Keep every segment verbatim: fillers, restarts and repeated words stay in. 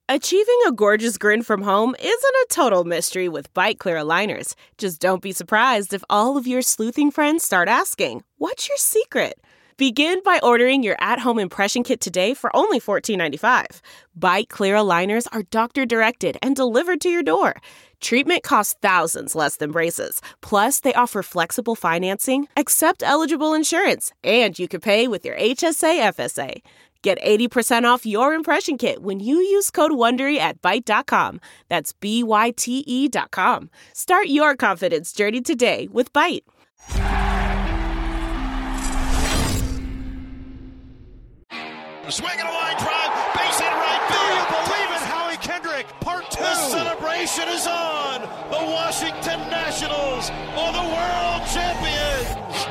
Achieving a gorgeous grin from home isn't a total mystery with Byte Clear aligners. Just don't be surprised if all of your sleuthing friends start asking, "What's your secret?" Begin by ordering your at-home impression kit today for only fourteen ninety-five. Byte Clear aligners are doctor-directed and delivered to your door. Treatment costs thousands less than braces. Plus, they offer flexible financing, accept eligible insurance, and you can pay with your H S A F S A. Get eighty percent off your impression kit when you use code WONDERY at byte dot com. That's B Y T E dot com. Start your confidence journey today with Byte. Swinging a line drive, base hit right field. Do you believe it? Howie Kendrick, part two. The celebration is on. The Washington Nationals are the world champions.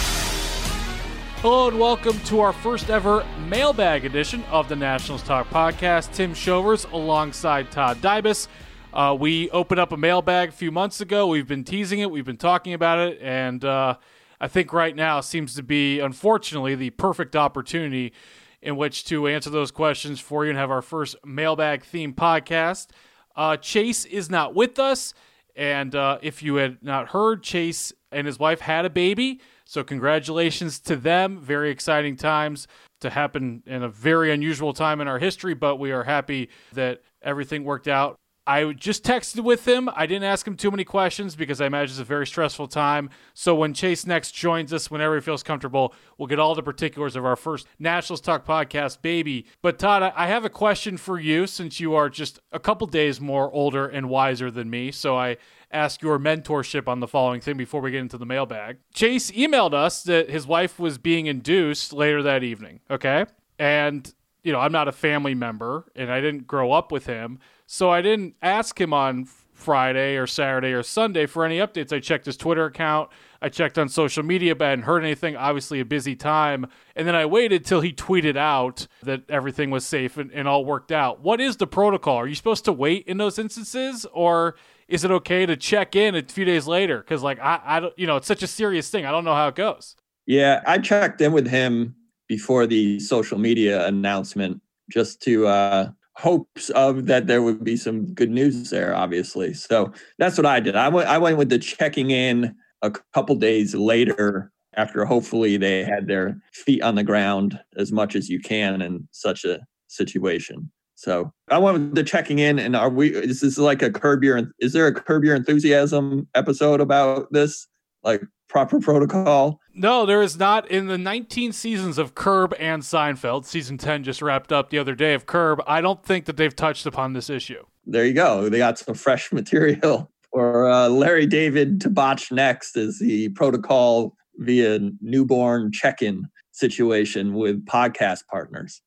Hello and welcome to our first ever mailbag edition of the Nationals Talk Podcast. Tim Shovers alongside Todd Dybus. Uh, we opened up a mailbag a few months ago. We've been teasing it. We've been talking about it. And uh, I think right now seems to be, unfortunately, the perfect opportunity in which to answer those questions for you and have our first mailbag-themed podcast. Uh, Chase is not with us. And uh, if you had not heard, Chase and his wife had a baby. So congratulations to them. Very exciting times to happen in a very unusual time in our history, but we are happy that everything worked out. I just texted with him. I didn't ask him too many questions because I imagine it's a very stressful time. So when Chase next joins us, whenever he feels comfortable, we'll get all the particulars of our first Nationals Talk Podcast baby. But Todd, I have a question for you since you are just a couple days more older and wiser than me. So I ask your mentorship on the following thing before we get into the mailbag. Chase emailed us that his wife was being induced later that evening, okay? And, you know, I'm not a family member, and I didn't grow up with him, so I didn't ask him on Friday or Saturday or Sunday for any updates. I checked his Twitter account. I checked on social media, but I hadn't heard anything. Obviously a busy time. And then I waited till he tweeted out that everything was safe and, and all worked out. What is the protocol? Are you supposed to wait in those instances, or is it okay to check in a few days later? Because, like, I, I don't, you know, it's such a serious thing. I don't know how it goes. Yeah, I checked in with him before the social media announcement just to uh, hopes of that there would be some good news there, obviously. So that's what I did. I went, I went with the checking in a couple days later after hopefully they had their feet on the ground as much as you can in such a situation. So I went with the checking in, and are we, is this like a Curb Your, is there a Curb Your Enthusiasm episode about this? Like proper protocol? No, there is not. In the nineteen seasons of Curb and Seinfeld, season ten just wrapped up the other day of Curb, I don't think that they've touched upon this issue. There you go. They got some fresh material. Or uh, Larry David to botch next is the protocol via newborn check-in situation with podcast partners.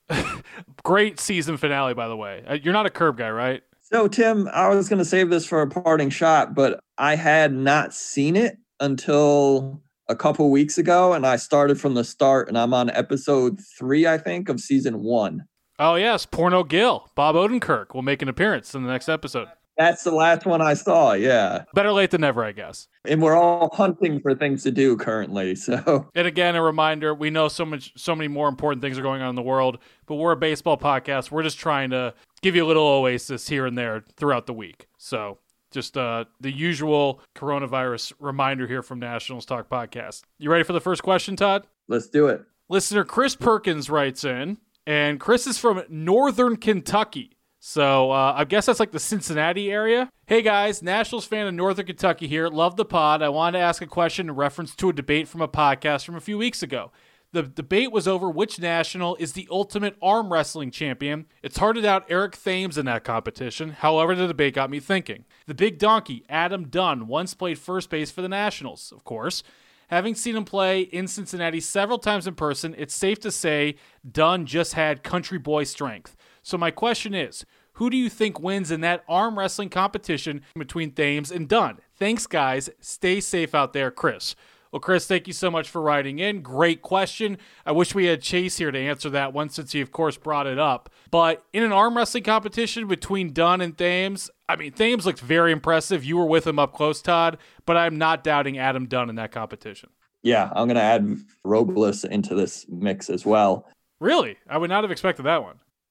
Great season finale, by the way. You're not a Curb guy, right? So, Tim, I was going to save this for a parting shot, but I had not seen it until a couple weeks ago, and I started from the start, and I'm on episode three, I think, of season one. Oh, yes. Porno Gil. Bob Odenkirk will make an appearance in the next episode. That's the last one I saw, yeah. Better late than never, I guess. And we're all hunting for things to do currently, so. And again, a reminder, we know so much, so many more important things are going on in the world, but we're a baseball podcast. We're just trying to give you a little oasis here and there throughout the week. So just uh, the usual coronavirus reminder here from Nationals Talk Podcast. You ready for the first question, Todd? Let's do it. Listener Chris Perkins writes in, and Chris is from Northern Kentucky. So uh, I guess that's like the Cincinnati area. Hey guys, Nationals fan in Northern Kentucky here. Love the pod. I wanted to ask a question in reference to a debate from a podcast from a few weeks ago. The debate was over which National is the ultimate arm wrestling champion. It's hard to doubt Eric Thames in that competition. However, the debate got me thinking. The big donkey, Adam Dunn, once played first base for the Nationals, of course. Having seen him play in Cincinnati several times in person, it's safe to say Dunn just had country boy strength. So my question is, who do you think wins in that arm wrestling competition between Thames and Dunn? Thanks, guys. Stay safe out there, Chris. Well, Chris, thank you so much for writing in. Great question. I wish we had Chase here to answer that one since he, of course, brought it up. But in an arm wrestling competition between Dunn and Thames, I mean, Thames looked very impressive. You were with him up close, Todd, but I'm not doubting Adam Dunn in that competition. Yeah, I'm going to add Robles into this mix as well. Really? I would not have expected that one.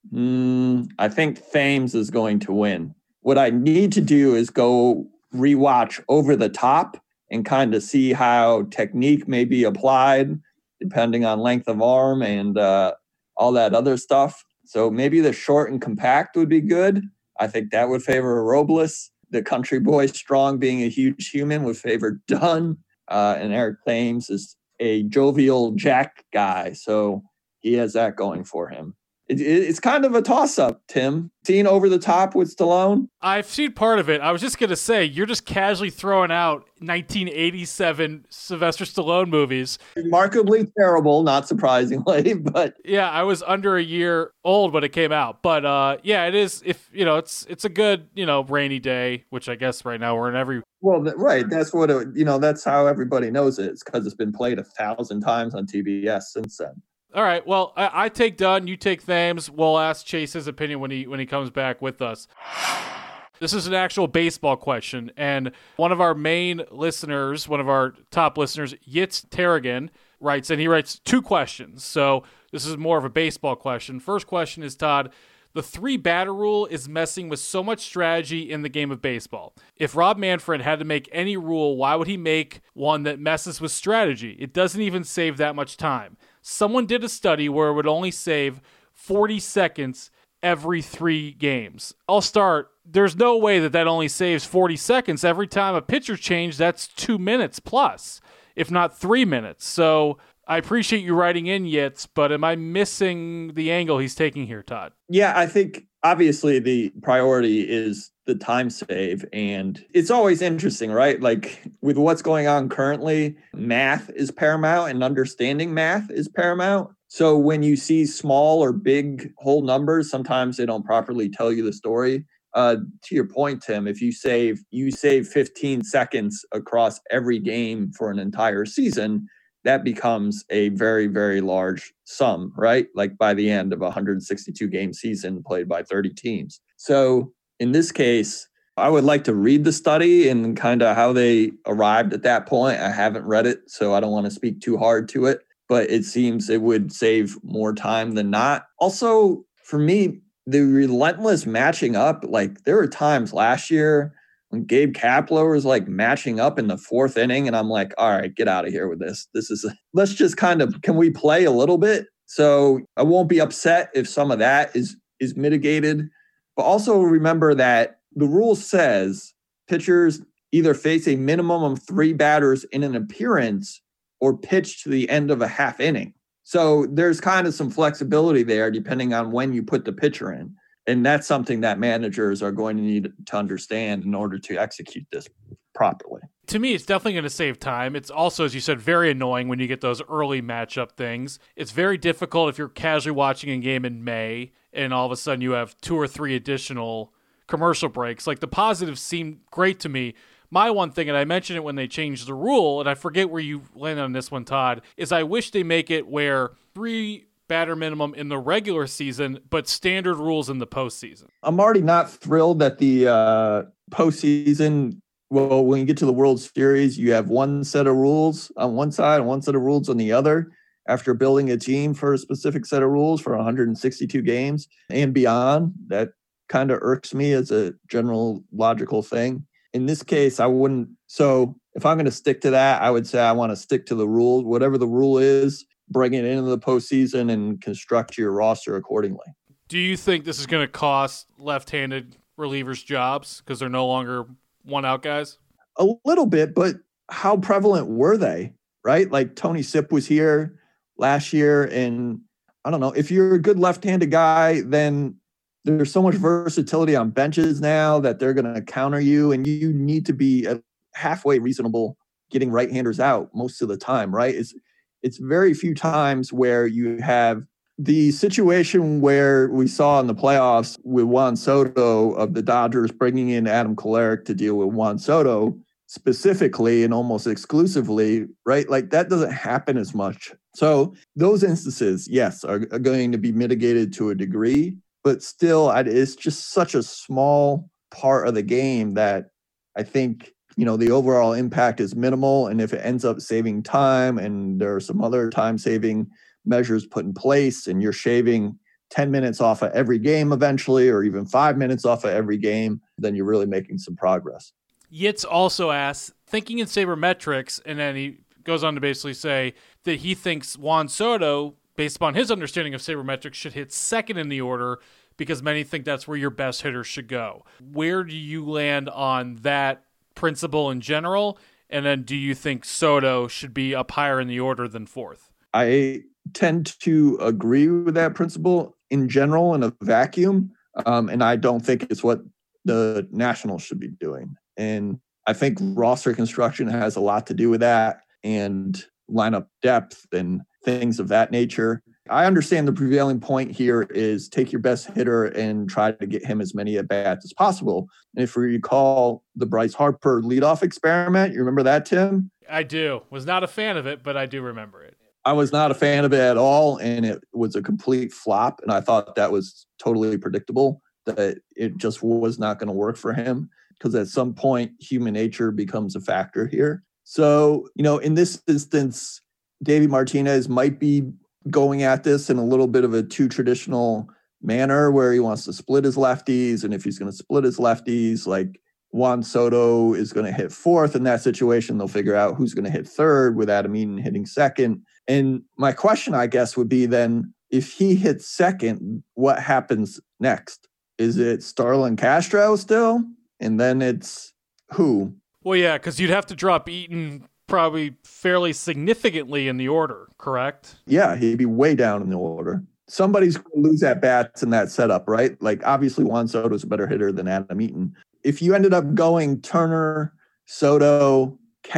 Mm, I think Thames is going to win. What I need to do is go rewatch Over the Top and kind of see how technique may be applied depending on length of arm and uh, all that other stuff. So maybe the short and compact would be good. I think that would favor Robles. The country boy strong being a huge human would favor Dunn. Uh, and Eric Thames is a jovial Jack guy. So he has that going for him. It, it, it's kind of a toss-up, Tim. Seen Over the Top with Stallone? I've seen part of it. I was just going to say, you're just casually throwing out nineteen eighty-seven Sylvester Stallone movies. Remarkably terrible, not surprisingly, but... Yeah, I was under a year old when it came out. But uh, yeah, it is, if you know, it's it's a good, you know, rainy day, which I guess right now we're in every... Well, right. That's what, it, you know, that's how everybody knows it. It's because it's been played a thousand times on T B S since then. All right. Well, I, I take Dunn, you take Thames. We'll ask Chase his opinion when he when he comes back with us. This is an actual baseball question, and one of our main listeners, one of our top listeners, Yitz Tarragan, writes, and he writes two questions. So this is more of a baseball question. First question is, Todd, the three-batter rule is messing with so much strategy in the game of baseball. If Rob Manfred had to make any rule, why would he make one that messes with strategy? It doesn't even save that much time. Someone did a study where it would only save forty seconds every three games. I'll start. There's no way that that only saves forty seconds. Every time a pitcher changes, that's two minutes plus, if not three minutes. So I appreciate you writing in, Yitz, but am I missing the angle he's taking here, Todd? Yeah, I think obviously the priority is the time save. And it's always interesting, right? Like with what's going on currently, math is paramount and understanding math is paramount. So when you see small or big whole numbers, sometimes they don't properly tell you the story. Uh, to your point, Tim, if you save you save fifteen seconds across every game for an entire season, that becomes a very, very large sum, right? Like by the end of a one hundred sixty-two game season played by thirty teams. So in this case, I would like to read the study and kind of how they arrived at that point. I haven't read it, so I don't want to speak too hard to it, but it seems it would save more time than not. Also, for me, the relentless matching up, like there were times last year when Gabe Kapler was like matching up in the fourth inning, and I'm like, all right, get out of here with this. This is, let's just kind of, can we play a little bit? So I won't be upset if some of that is is mitigated. But also remember that the rule says pitchers either face a minimum of three batters in an appearance or pitch to the end of a half inning. So there's kind of some flexibility there depending on when you put the pitcher in. And that's something that managers are going to need to understand in order to execute this properly. To me, it's definitely going to save time. It's also, as you said, very annoying when you get those early matchup things. It's very difficult if you're casually watching a game in May and all of a sudden you have two or three additional commercial breaks. Like the positives seem great to me. My one thing, and I mentioned it when they changed the rule, and I forget where you landed on this one, Todd, is I wish they make it where three batter minimum in the regular season, but standard rules in the postseason. I'm already not thrilled that the uh, postseason, well, when you get to the World Series, you have one set of rules on one side and one set of rules on the other after building a team for a specific set of rules for one hundred sixty-two games and beyond. That kind of irks me as a general logical thing. In this case, I wouldn't. So if I'm going to stick to that, I would say I want to stick to the rule. Whatever the rule is, bring it into the postseason and construct your roster accordingly. Do you think this is going to cost left-handed relievers jobs because they're no longer one-out guys? A little bit, but how prevalent were they, right? Like Tony Sipp was here last year, and I don't know, if you're a good left-handed guy, then there's so much versatility on benches now that they're going to counter you, and you need to be halfway reasonable getting right-handers out most of the time, right? It's It's very few times where you have the situation where we saw in the playoffs with Juan Soto of the Dodgers bringing in Adam Kolarek to deal with Juan Soto specifically and almost exclusively, right? Like that doesn't happen as much. So those instances, yes, are, are going to be mitigated to a degree, but still it's just such a small part of the game that I think, you know, the overall impact is minimal. And if it ends up saving time and there are some other time saving measures put in place and you're shaving ten minutes off of every game eventually, or even five minutes off of every game, then you're really making some progress. Yitz also asks, thinking in sabermetrics, and then he goes on to basically say that he thinks Juan Soto, based upon his understanding of sabermetrics, should hit second in the order because many think that's where your best hitter should go. Where do you land on that principle in general? And then do you think Soto should be up higher in the order than fourth? I tend to agree with that principle in general in a vacuum. Um, and I don't think it's what the Nationals should be doing. And I think roster construction has a lot to do with that, and lineup depth and things of that nature. I understand the prevailing point here is take your best hitter and try to get him as many at-bats as possible. And if you recall the Bryce Harper leadoff experiment, you remember that, Tim? I do. Was not a fan of it, but I do remember it. I was not a fan of it at all, and it was a complete flop, and I thought that was totally predictable, that it just was not going to work for him, because at some point, human nature becomes a factor here. So, you know, in this instance, Davey Martinez might be going at this in a little bit of a too traditional manner where he wants to split his lefties. And if he's going to split his lefties, like Juan Soto is going to hit fourth in that situation, they'll figure out who's going to hit third with Adam Eaton hitting second. And my question, I guess, would be then, if he hits second, what happens next? Is it Starlin Castro still? And then it's who? Well, yeah, because you'd have to drop Eaton probably fairly significantly in the order, correct? Yeah, he'd be way down in the order. Somebody's going to lose at bats in that setup, right? Like, obviously, Juan Soto's a better hitter than Adam Eaton. If you ended up going Turner, Soto,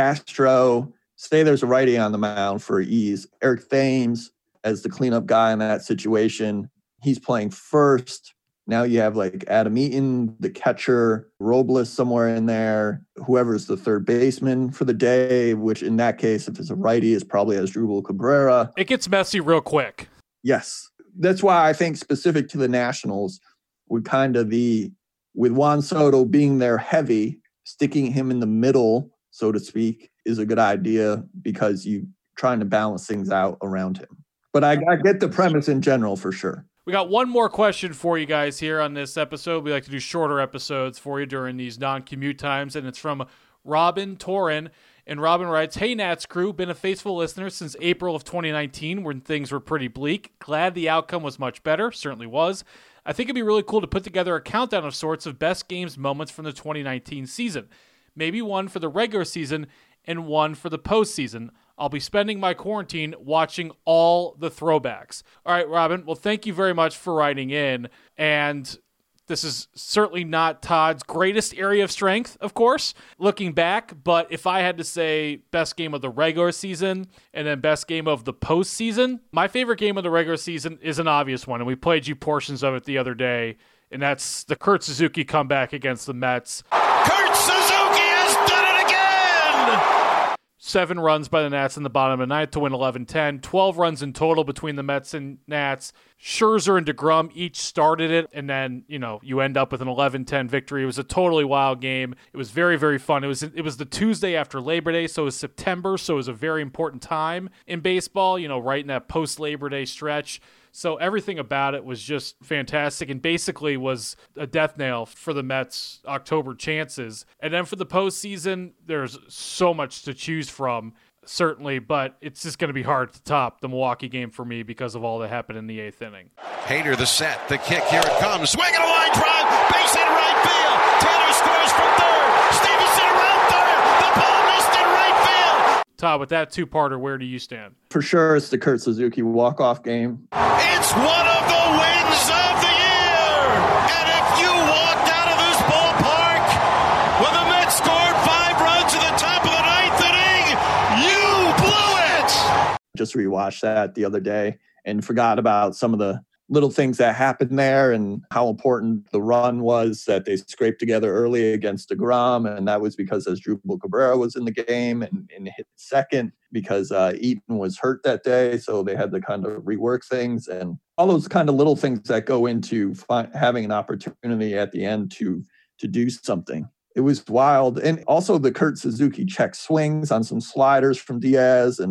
Castro, say there's a righty on the mound for ease, Eric Thames as the cleanup guy in that situation, he's playing first. Now you have like Adam Eaton, the catcher, Robles somewhere in there, whoever's the third baseman for the day, which in that case, if it's a righty, is probably Asdrubal Cabrera. It gets messy real quick. Yes. That's why I think specific to the Nationals, would kind of the, with Juan Soto being there heavy, sticking him in the middle, so to speak, is a good idea because you're trying to balance things out around him. But I, I get the premise in general for sure. We got one more question for you guys here on this episode. We like to do shorter episodes for you during these non-commute times, and it's from Robin Torin. And Robin writes, "Hey, Nats crew, been a faithful listener since April of twenty nineteen when things were pretty bleak. Glad the outcome was much better, certainly was. I think it'd be really cool to put together a countdown of sorts of best games moments from the twenty nineteen season. Maybe one for the regular season and one for the postseason. I'll be spending my quarantine watching all the throwbacks." All right, Robin. Well, thank you very much for writing in. And this is certainly not Todd's greatest area of strength, of course, looking back. But if I had to say best game of the regular season and then best game of the postseason, my favorite game of the regular season is an obvious one. And we played you portions of it the other day. And that's the Kurt Suzuki comeback against the Mets. Kurt Suzuki has done it again! Seven runs by the Nats in the bottom of the ninth to win eleven ten. twelve runs in total between the Mets and Nats. Scherzer and DeGrom each started it, and then, you know, you end up with an eleven ten victory. It was a totally wild game. It was very, very fun. It was it was the Tuesday after Labor Day, so it was September, so it was a very important time in baseball, you know, right in that post-Labor Day stretch. So everything about it was just fantastic and basically was a death nail for the Mets' October chances. And then for the postseason, there's so much to choose from, certainly, but it's just going to be hard to top the Milwaukee game for me because of all that happened in the eighth inning. Hader, the set, the kick, here it comes. Swing and a line drive, base hit right field. Taylor scores from third. Stevenson around third. The ball missed in right field. Todd, with that two-parter, where do you stand? For sure, it's the Kurt Suzuki walk-off game. It's one of the wins of the year. And if you walked out of this ballpark when the Mets scored five runs at the top of the ninth inning, you blew it. Just rewatched that the other day and forgot about some of the little things that happened there and how important the run was that they scraped together early against DeGrom. And that was because Asdrubal Cabrera was in the game and, and hit second because uh, Eaton was hurt that day. So they had to kind of rework things and all those kind of little things that go into fi- having an opportunity at the end to, to do something. It was wild. And also the Kurt Suzuki check swings on some sliders from Diaz. And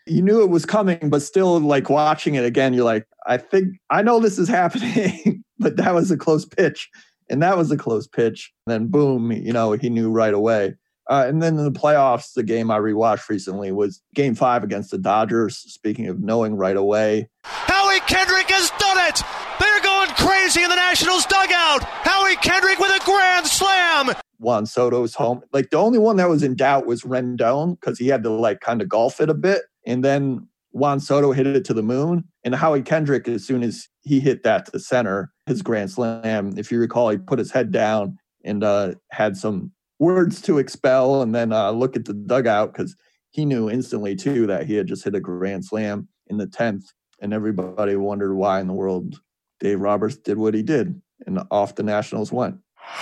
you knew it was coming, but still like watching it again, you're like, I think I know this is happening, but that was a close pitch. And that was a close pitch. And then boom, you know, he knew right away. Uh, and then in the playoffs, the game I rewatched recently was game five against the Dodgers. Speaking of knowing right away. Howie Kendrick has done it. They're going crazy in the Nationals dugout. Howie Kendrick with a grand slam. Juan Soto's home. Like the only one that was in doubt was Rendon because he had to like kind of golf it a bit. And then Juan Soto hit it to the moon. And Howie Kendrick, as soon as he hit that to center, his grand slam, if you recall, he put his head down and uh, had some words to expel and then uh, look at the dugout because he knew instantly, too, that he had just hit a grand slam in the tenth. And everybody wondered why in the world Dave Roberts did what he did. And off the Nationals went.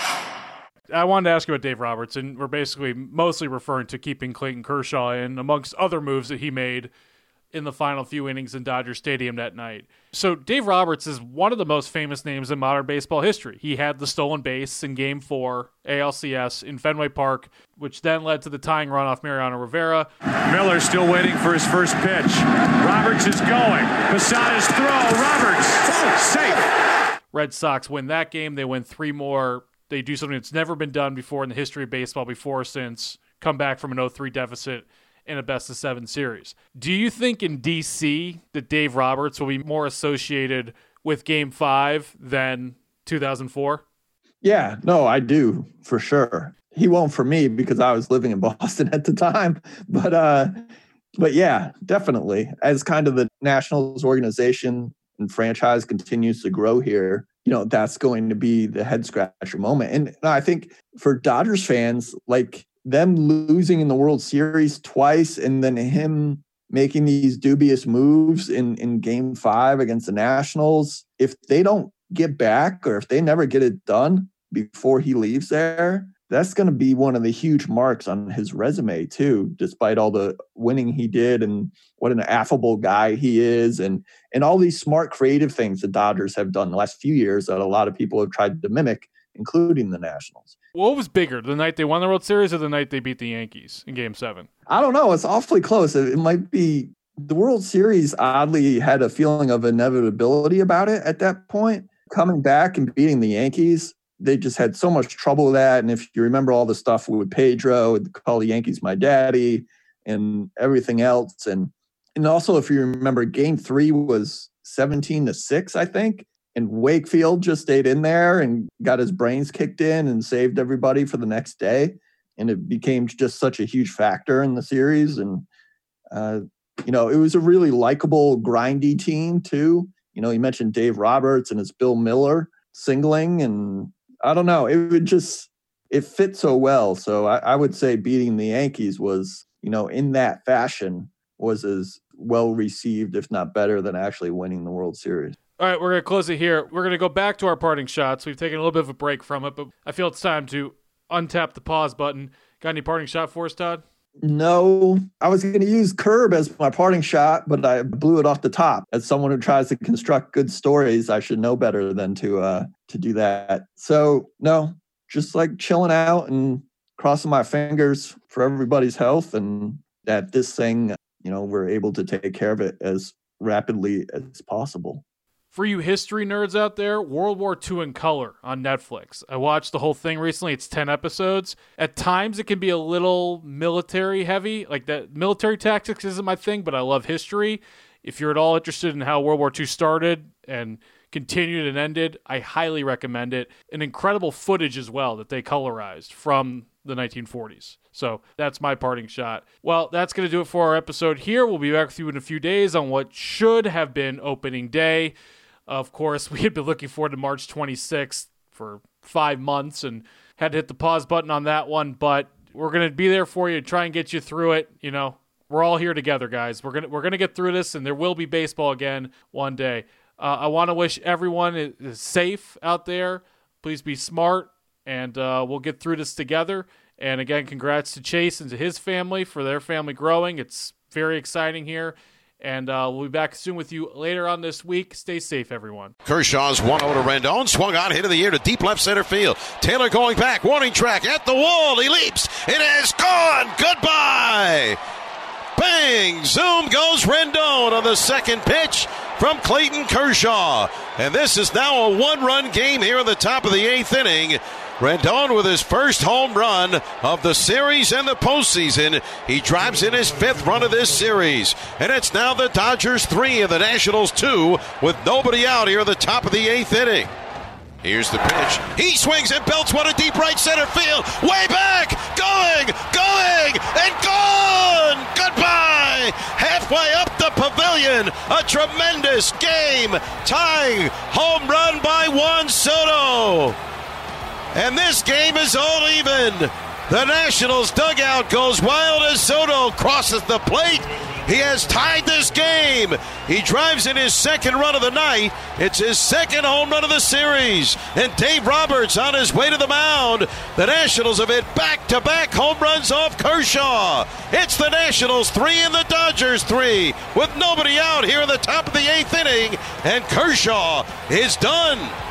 I wanted to ask you about Dave Roberts, and we're basically mostly referring to keeping Clayton Kershaw in amongst other moves that he made in the final few innings in Dodger Stadium that night. So Dave Roberts is one of the most famous names in modern baseball history. He had the stolen base in Game four, A L C S, in Fenway Park, which then led to the tying run off Mariano Rivera. Miller still waiting for his first pitch. Roberts is going. Posada's throw. Roberts, safe. Red Sox win that game. They win three more. They do something that's never been done before in the history of baseball before or since. Come back from an oh three deficit in a best of seven series. Do you think in D C that Dave Roberts will be more associated with Game five than two thousand four? Yeah, no, I do for sure. He won't for me because I was living in Boston at the time. But uh, but yeah, definitely. As kind of the Nationals organization and franchise continues to grow here, you know, that's going to be the head scratcher moment. And I think for Dodgers fans, like, them losing in the World Series twice and then him making these dubious moves in, in game five against the Nationals, if they don't get back or if they never get it done before he leaves there, that's going to be one of the huge marks on his resume too, despite all the winning he did and what an affable guy he is and, and all these smart creative things the Dodgers have done the last few years that a lot of people have tried to mimic, including the Nationals. What was bigger, the night they won the World Series or the night they beat the Yankees in Game seven? I don't know. It's awfully close. It, it might be the World Series oddly had a feeling of inevitability about it at that point. Coming back and beating the Yankees, they just had so much trouble with that. And if you remember all the stuff with Pedro, call the Yankees my daddy and everything else. And, and also, if you remember, game three was seventeen to six, I think. And Wakefield just stayed in there and got his brains kicked in and saved everybody for the next day. And it became just such a huge factor in the series. And, uh, you know, it was a really likable, grindy team, too. You know, you mentioned Dave Roberts and it's Bill Miller singling. And I don't know, it would just, it fit so well. So I, I would say beating the Yankees was, you know, in that fashion was as well received, if not better, than actually winning the World Series. All right, we're going to close it here. We're going to go back to our parting shots. We've taken a little bit of a break from it, but I feel it's time to untap the pause button. Got any parting shot for us, Todd? No. I was going to use Curb as my parting shot, but I blew it off the top. As someone who tries to construct good stories, I should know better than to uh, to do that. So, no, just like chilling out and crossing my fingers for everybody's health and that this thing, you know, we're able to take care of it as rapidly as possible. For you history nerds out there, World War Two in color on Netflix. I watched the whole thing recently. It's ten episodes. At times, it can be a little military heavy. Like that, military tactics isn't my thing, but I love history. If you're at all interested in how World War Two started and continued and ended, I highly recommend it. An incredible footage as well that they colorized from the nineteen forties. So that's my parting shot. Well, that's going to do it for our episode here. We'll be back with you in a few days on what should have been opening day. Of course, we had been looking forward to March twenty-sixth for five months and had to hit the pause button on that one, but we're going to be there for you, try and get you through it. You know, we're all here together, guys. We're going to, we're going to get through this, and there will be baseball again one day. Uh, I want to wish everyone is safe out there. Please be smart, and uh, we'll get through this together. And again, congrats to Chase and to his family for their family growing. It's very exciting here. And uh, we'll be back soon with you later on this week. Stay safe, everyone. Kershaw's one oh to Rendon. Swung on, hit of the air to deep left center field. Taylor going back. Warning track at the wall. He leaps. It is gone. Goodbye. Bang! Zoom goes Rendon on the second pitch from Clayton Kershaw. And this is now a one-run game here in the top of the eighth inning. Rendon with his first home run of the series and the postseason. He drives in his fifth run of this series. And it's now the Dodgers three and the Nationals two with nobody out here at the top of the eighth inning. Here's the pitch. He swings and belts one to deep right center field. Way back! Going! Going! And gone! Goodbye! Halfway up the pavilion. A tremendous game. Tying home run by Juan Soto. And this game is all even. The Nationals dugout goes wild as Soto crosses the plate. He has tied this game. He drives in his second run of the night. It's his second home run of the series. And Dave Roberts on his way to the mound. The Nationals have hit back-to-back home runs off Kershaw. It's the Nationals three and the Dodgers three with nobody out here in the top of the eighth inning. And Kershaw is done.